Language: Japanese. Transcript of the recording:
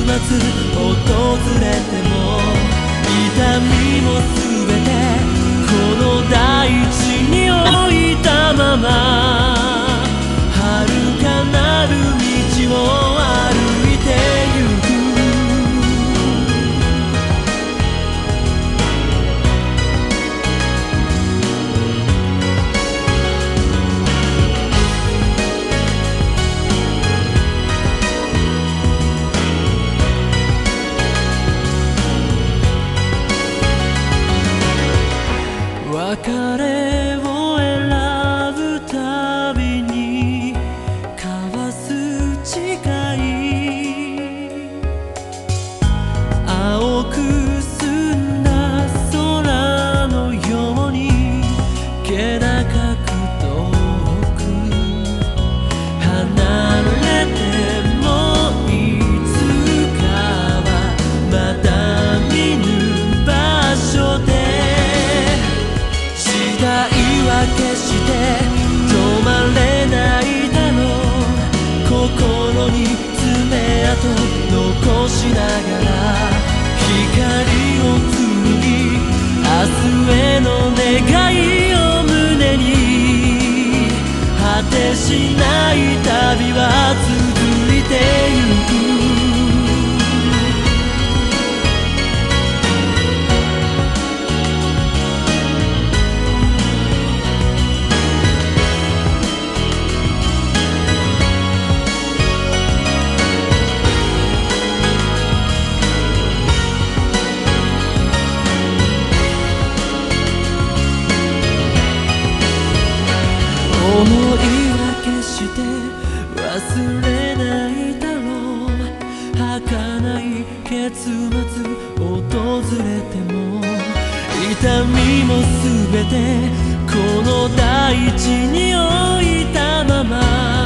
訪れても痛みもすべてこの大地に置いたまま遥かなる道を歩いてゆく別れを選ぶたびに交わす誓い青く澄んだ空のように気高く遠く離れてもいつかはまた見ぬ場所で時代は決して止まれないだろう心に爪痕残しながら光を紡ぎ明日への願いを胸に果てしない旅は続いてゆく思いは決して忘れないだろう儚い結末訪れても痛みもすべてこの大地に置いたまま